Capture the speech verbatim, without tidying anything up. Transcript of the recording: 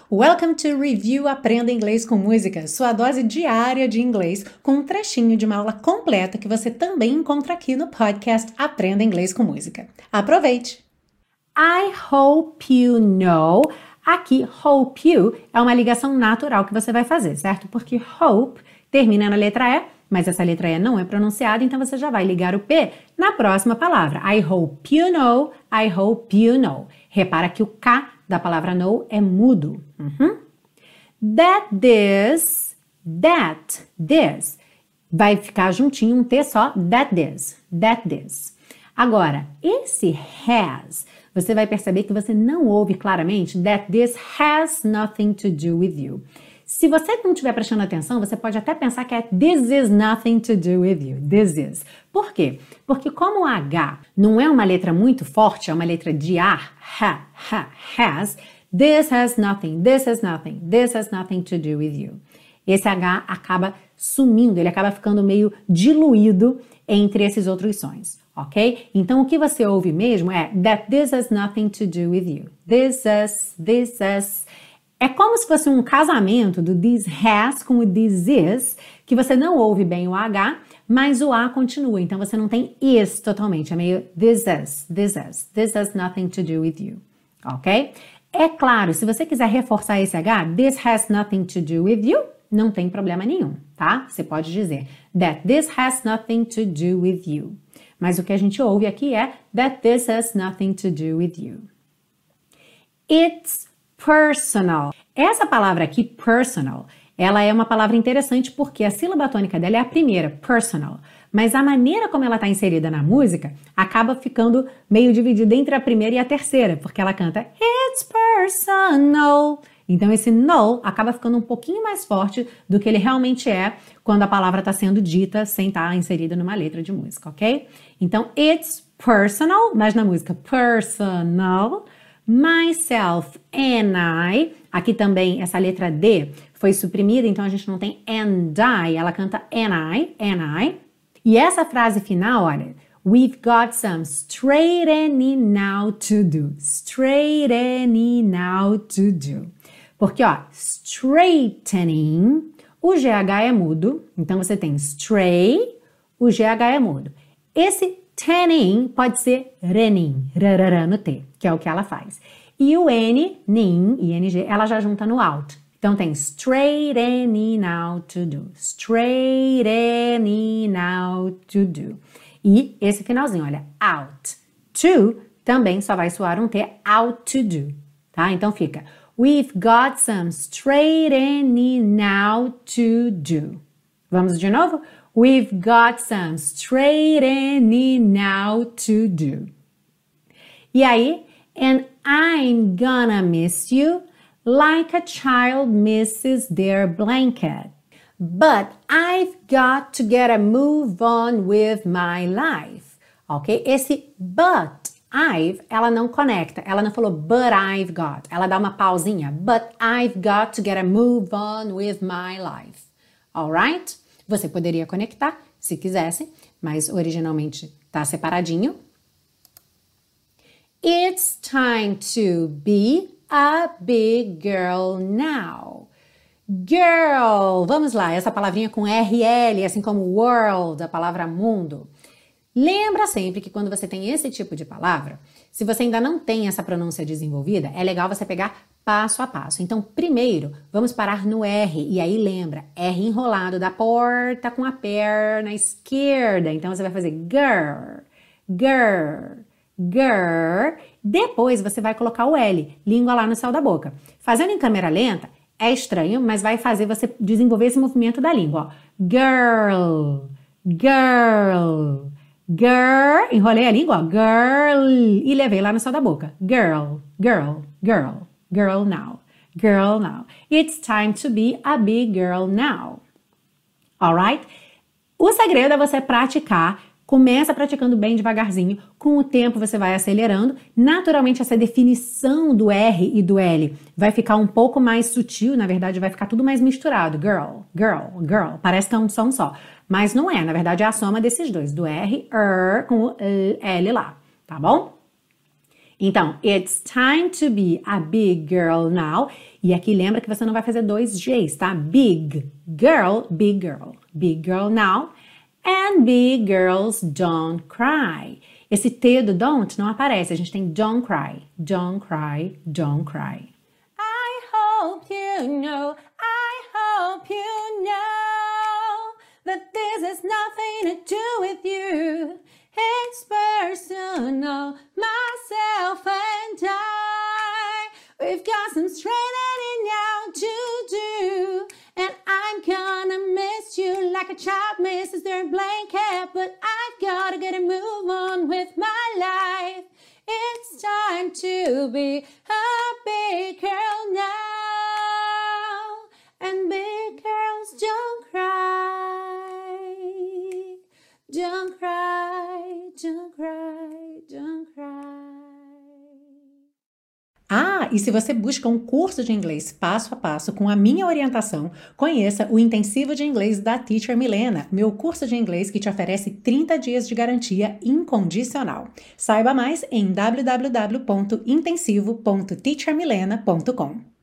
Welcome to Review Aprenda Inglês com Música, sua dose diária de inglês com um trechinho de uma aula completa que você também encontra aqui no podcast Aprenda Inglês com Música. Aproveite! I hope you know. Aqui, hope you é uma ligação natural que você vai fazer, certo? Porque hope termina na letra E, mas essa letra E não é pronunciada, então você já vai ligar o P na próxima palavra. I hope you know, I hope you know. Repara que o K da palavra know é mudo. Uhum. That this, that this. Vai ficar juntinho um T só, that this, that this. Agora, esse has, você vai perceber que você não ouve claramente that this has nothing to do with you. Se você não estiver prestando atenção, você pode até pensar que é this is nothing to do with you. This is. Por quê? Porque como o H não é uma letra muito forte, é uma letra de ar, ha, ha, has, this has nothing, this has nothing, this has nothing to do with you. Esse H acaba sumindo, ele acaba ficando meio diluído entre esses outros sons, ok? Então, o que você ouve mesmo é that this has nothing to do with you. This has, this has... É como se fosse um casamento do this has com o this is, que você não ouve bem o H, mas o A continua. Então, você não tem is totalmente. É meio this is, this is, this has nothing to do with you. Ok? É claro, se você quiser reforçar esse H, this has nothing to do with you, não tem problema nenhum, tá? Você pode dizer that this has nothing to do with you. Mas o que a gente ouve aqui é that this has nothing to do with you. It's personal. Essa palavra aqui, personal, ela é uma palavra interessante porque a sílaba tônica dela é a primeira, personal. Mas a maneira como ela está inserida na música acaba ficando meio dividida entre a primeira e a terceira, porque ela canta It's personal. Então esse no acaba ficando um pouquinho mais forte do que ele realmente é quando a palavra está sendo dita sem estar inserida numa letra de música, ok? Então, it's personal, mas na música personal. Myself and I, aqui também essa letra D foi suprimida, então a gente não tem and I, ela canta and I, and I. E essa frase final, olha, we've got some straightening out to do, straightening out to do. Porque, ó, straightening, o G H é mudo, então você tem stray, o G H é mudo. Esse Tanning pode ser renin, rarará no T, que é o que ela faz. E o N, nin, I N G, ela já junta no out. Então tem straightening out to do, straightening out to do. E esse finalzinho, olha, out. To também só vai soar um T, out to do, tá? Então fica, we've got some straightening out to do. Vamos de novo? We've got some straightening out to do. E aí, and I'm gonna miss you like a child misses their blanket. But I've got to get a move on with my life. Ok? Esse but, I've, ela não conecta. Ela não falou but I've got. Ela dá uma pausinha. But I've got to get a move on with my life. Alright? Você poderia conectar, se quisesse, mas originalmente está separadinho. It's time to be a big girl now. Girl, vamos lá, essa palavrinha com R L, assim como world, a palavra mundo. Lembra sempre que quando você tem esse tipo de palavra, se você ainda não tem essa pronúncia desenvolvida, é legal você pegar passo a passo. Então, primeiro, vamos parar no R. E aí, lembra, R enrolado da porta com a perna esquerda. Então, você vai fazer girl, girl, girl. Depois, você vai colocar o L, língua lá no céu da boca. Fazendo em câmera lenta, é estranho, mas vai fazer você desenvolver esse movimento da língua. Ó. Girl, girl, girl. Enrolei a língua, ó. Girl. E levei lá no céu da boca. Girl, girl, girl. Girl now, girl now. It's time to be a big girl now. Alright? O segredo é você praticar. Começa praticando bem devagarzinho. Com o tempo você vai acelerando. Naturalmente essa definição do R e do L vai ficar um pouco mais sutil. Na verdade vai ficar tudo mais misturado. Girl, girl, girl. Parece que é um som só. Mas não é. Na verdade é a soma desses dois. Do R, R com o L lá. Tá bom? Então, it's time to be a big girl now. E aqui lembra que você não vai fazer dois G's, tá? Big girl, big girl. Big girl now. And big girls don't cry. Esse T do don't não aparece. A gente tem don't cry. Don't cry, don't cry. I hope you know, I hope you know that this has nothing to do with you. It's personal, myself and I. We've got some straightening out to do. And I'm gonna miss you like a child misses their blanket. But I've gotta get a move on with my life. It's time to be a big girl now. And big girls don't cry. Don't cry, don't cry, don't cry. Ah, e se você busca um curso de inglês passo a passo com a minha orientação, conheça o Intensivo de Inglês da Teacher Milena, meu curso de inglês que te oferece trinta dias de garantia incondicional. Saiba mais em w w w ponto intensivo ponto teacher milena ponto com.